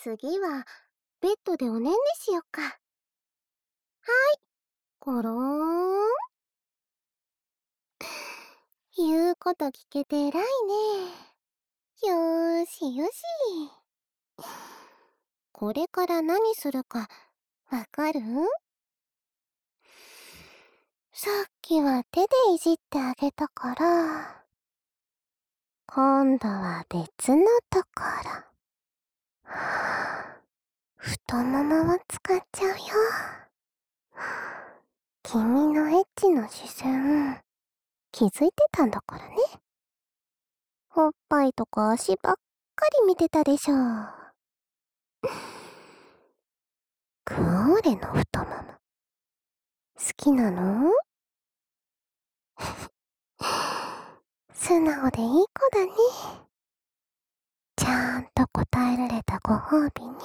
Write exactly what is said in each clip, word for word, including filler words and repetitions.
次は、ベッドでおねんねしよっか。はい、ゴローン。言うこと聞けて偉いね。よーしよし。これから何するか、わかる？さっきは手でいじってあげたから、今度は別のところ。太ももを使っちゃうよ。君のエッチの視線、気づいてたんだからね。おっぱいとか足ばっかり見てたでしょ。クオーレの太もも、好きなの？素直でいい子だね。ちゃんと答えられたご褒美に、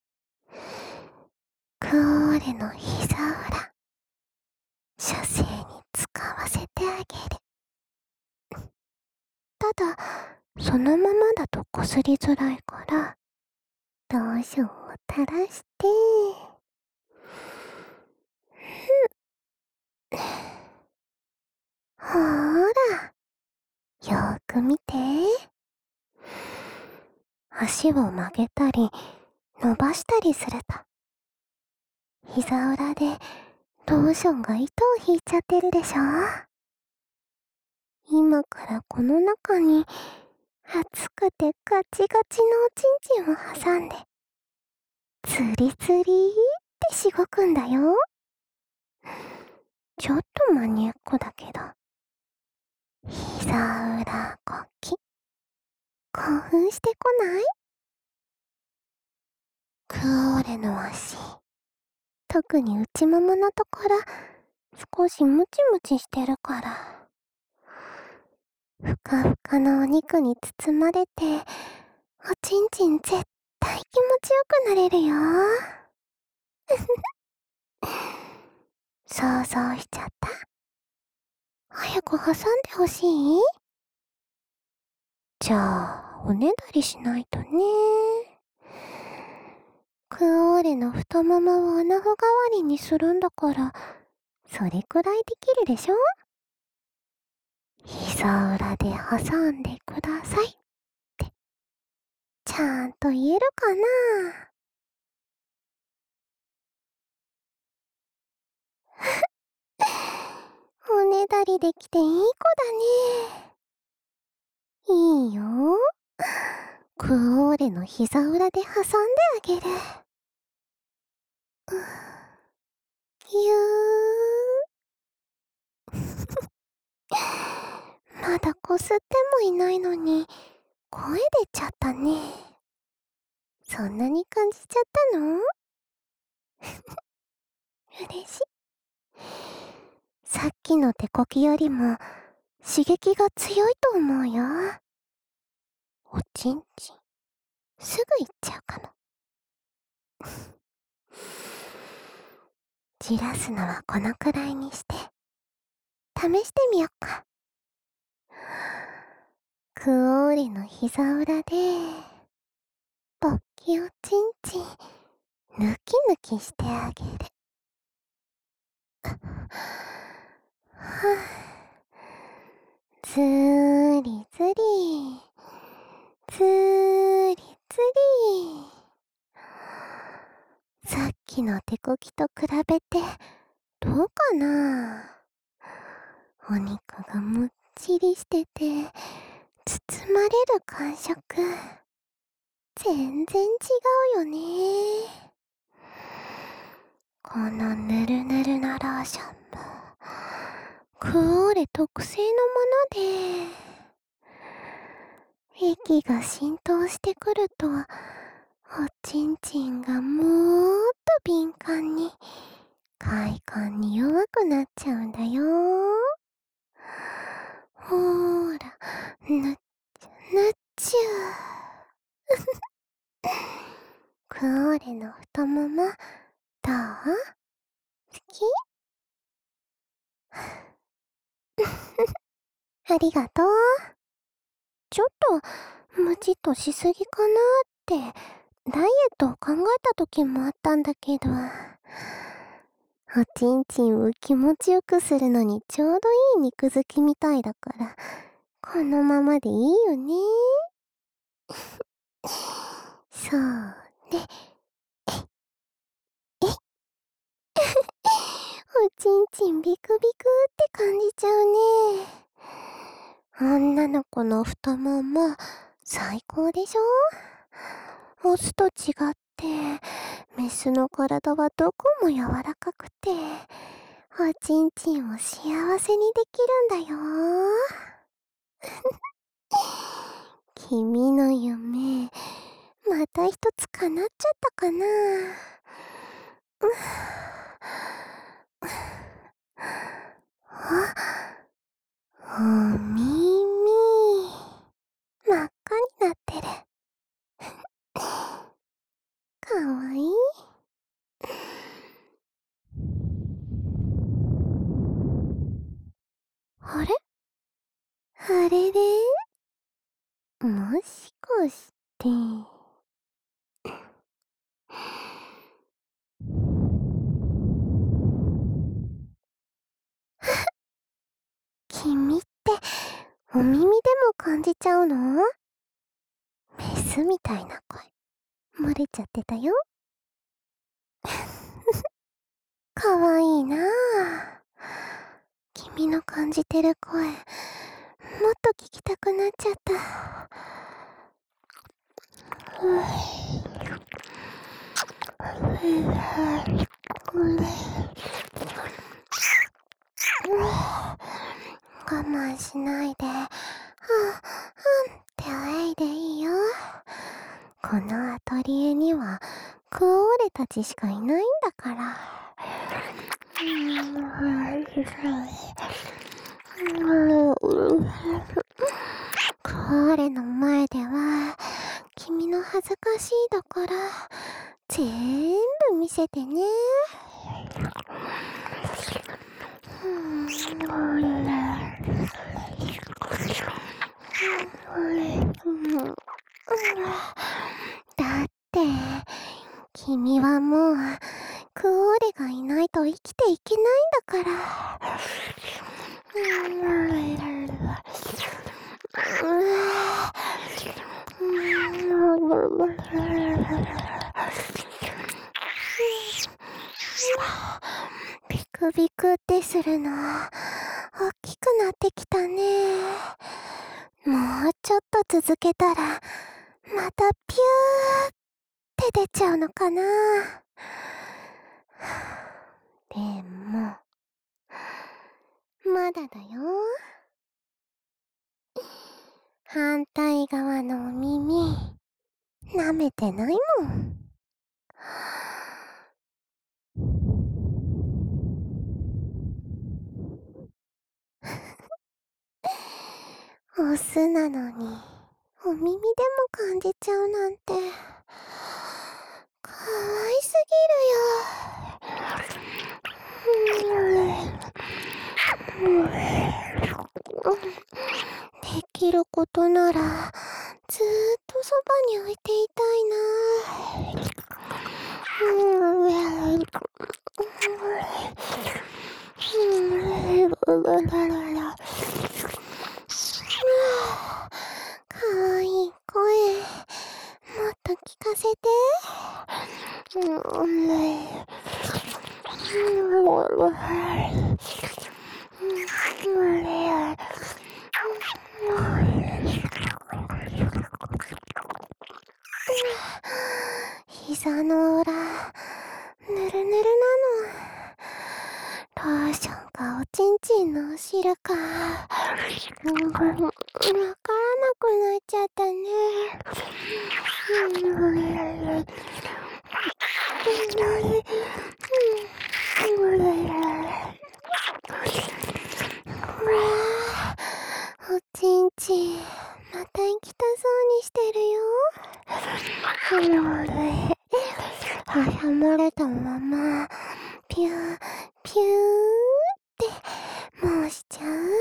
クオーレの膝裏、射精に使わせてあげる。ただ、そのままだとこすりづらいから、ローションを垂らして、ほーら、よーく見て。足を曲げたり、伸ばしたりすると、膝裏でローションが糸を引いちゃってるでしょ。今からこの中に熱くてガチガチのおちんちんを挟んで、ツリツリーってしごくんだよ。ちょっとマニアックだけど、膝裏こき、興奮してこない？クオーレの足、特に内もものところ、少しムチムチしてるから。ふかふかのお肉に包まれて、おちんちん絶対気持ちよくなれるよ。想像しちゃった？早く挟んでほしい？じゃあ、おねだりしないとね。クオーレの太ももを穴穂代わりにするんだから、それくらいできるでしょ？膝裏で挟んでくださいって、ちゃんと言えるかな？おねだりできていい子だね。いいよ。クオーレの膝裏で挟んであげる。ぎゅー。まだこすってもいないのに、声出ちゃったね。そんなに感じちゃったの？嬉しい。さっきの手こきよりも刺激が強いと思うよ。おちんちん、すぐ行っちゃうかも。じらすのはこのくらいにして、試してみよっか。クオーレの膝裏で、ポッキおちんちん、ぬきぬきしてあげる。はぁ、ずーりずり、ずーりずり。さっきの手こきと比べて、どうかな？お肉がむっちりしてて、包まれる感触。全然違うよね。このぬるぬるのローションも、クオーレ特製のもので、液が浸透してくると、おちんちんがもーっと敏感に、快感に弱くなっちゃうんだよ。ほーら、ぬっちゅ、ぬっちゅー。クオーレの太もも、どう？好き？ありがとう。ちょっと、ムチっとしすぎかなって、 ダイエットを考えた時もあったんだけど、おちんちんを気持ちよくするのにちょうどいい肉付きみたいだから、このままでいいよね。そうね。おちんちんビクビクって感じちゃうね。女の子の太もも最高でしょ。オスと違ってメスの体はどこも柔らかくて、おちんちんを幸せにできるんだよ。君の夢また一つ叶っちゃったかな。あ、お耳真っ赤になってる。かわいい。あれあれれ、もしかして。君ってお耳でも感じちゃうの？メスみたいな声漏れちゃってたよ。かわいいなあ。君の感じてる声もっと聞きたくなっちゃった。我慢しないで、はんはんってあえいでいいよ。このアトリエにはクオーレたちしかいないんだから。クオーレの前では君の恥ずかしいところ全部見せてね。だって君はもうクオーレがいないと生きていけないんだから。ビクビクってするの大きくなってきたね。もうちょっと続けたらまたピューって出ちゃうのかな。でもまだだよ。反対側のお耳舐めてないもん。オスなのにお耳でも感じちゃうなんてかわいすぎるよ。できることならずーっとそばに置いていたいな。かわいい声もっと聞かせて。膝の裏ぬるぬるなの。ローションかおちんちんのお汁かわからなくなっちゃったね。おちんちんまた行きたそうにしてるよ。挟まれたままピューピューってもうしちゃう。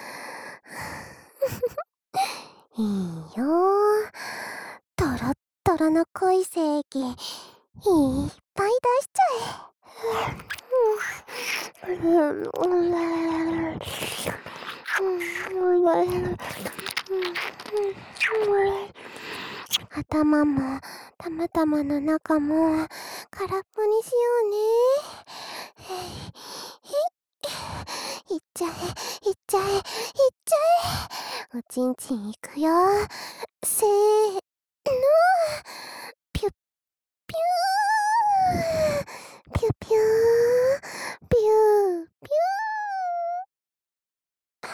いいよ。トロットロの濃い精液いっぱい出しちゃえ。頭もたまたまの中も空っぽにしようね。いっちゃえいっちゃえいっちゃえ。おちんちんいくよ。せーの、ピュッピューピュピューピューピュ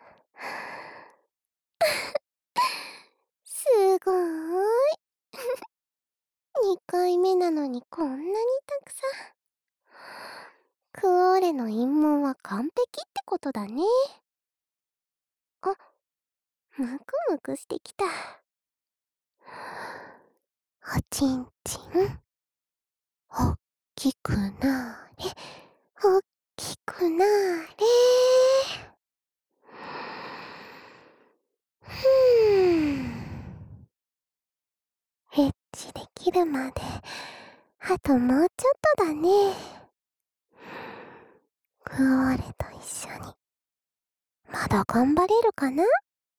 ー。すごーい。にかいめなのにこんなにたくさん。クオーレの陰謀は完璧ってことだね。あ、ムクムクしてきた。おちんちん、おっきくなーれ、おっきくなーれ。ふーん。エッチできるまで、あともうちょっとだね。クオーレと一緒に、まだ頑張れるかな？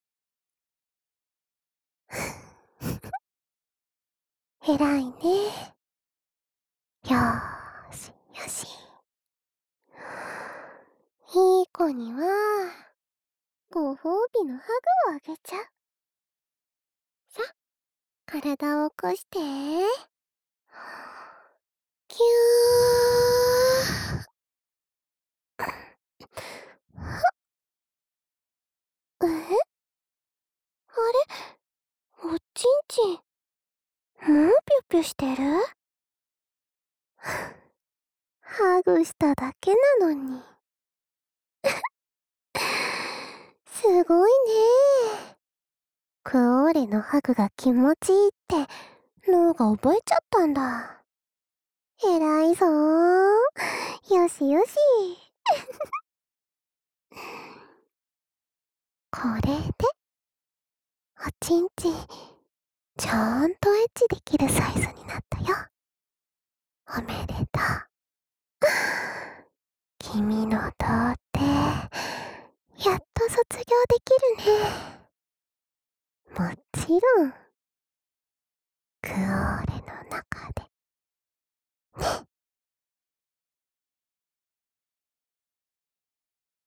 偉いね。よーし、よし。いい子には、ご褒美のハグをあげちゃう。さ、体を起こして。キュー。え？あれ？おちんちん、もうぴょぴょしてる？ハグしただけなのに。すごいね。クオーレのハグが気持ちいいって脳が覚えちゃったんだ。偉いぞー。よしよし。これでおちんちんちゃんとエッチできるサイズになったよ。おめでとう。君の童貞やっと卒業できるね。もちろんクオーレの中でね。